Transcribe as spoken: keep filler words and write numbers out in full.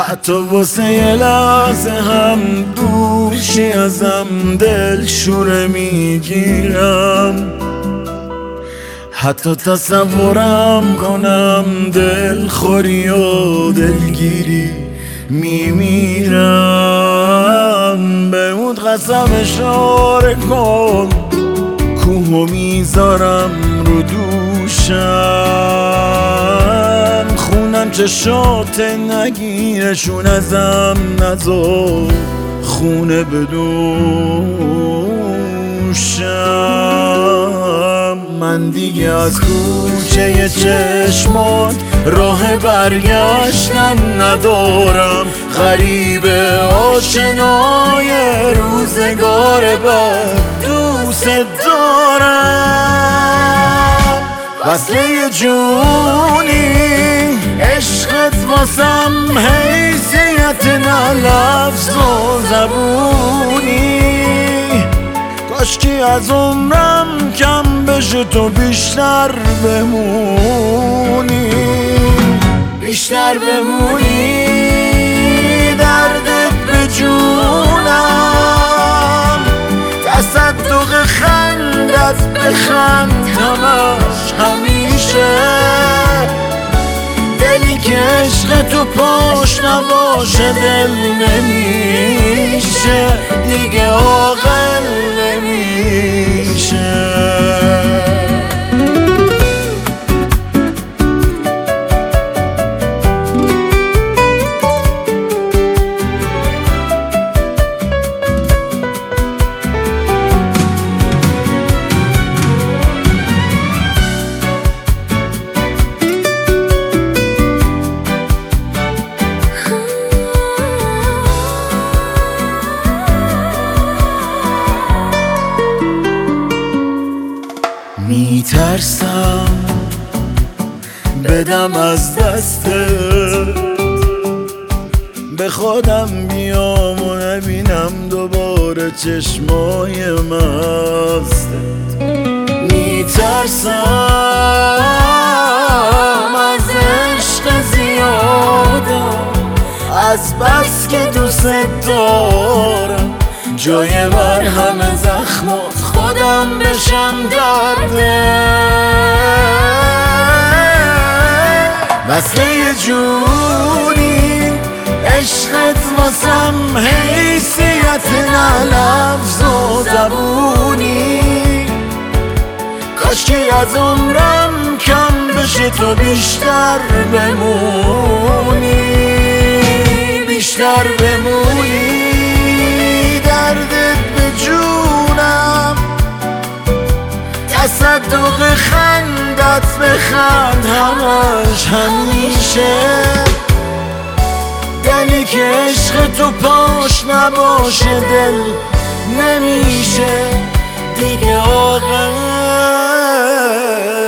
حتی واسه یه لحظه هم دوشی ازم دل شوره میگیرم، حتی تصورم کنم دل خوری و دلگیری میمیرم. بمود قسم اشاره کن کوهو میذارم رو دوشم، خونم چشات نگیرشون ازم نذار خونه بدوشم. من دیگه از کوچه چشمات راه برگشتن ندارم، غریب آشنای روزگار بد دوست دارم. وصله یه جونی عشقت واسم حیثیت نه لفظ و زبونی، کاشکی از عمرم کم بشه تو بیشتر بمونی، بیشتر بمونی. دردت به جونم، تصدق خندت بخند همش همیشه، دلی که عشق تو پاش نباشه دل نمیشه، دیگه عاقل نمیشه. میترسم بدم از دستت، به خودم بیام و نبینم دوباره چشمای مستت. میترسم از عشق زیادم، از بس که دوست دارم جای مرهم زخمات خودم بشم درده. وصله یه جونی عشقت واسم حیثیت نه لفظ و زبونی، کاشکی از عمرم کم بشه تو بیشتر بمونی، بیشتر بمونی. دردت به جونم، تصدق خندت بخند همش همیشه، دلی که عشق تو پاش نباشه دل نمیشه، دیگه عاقل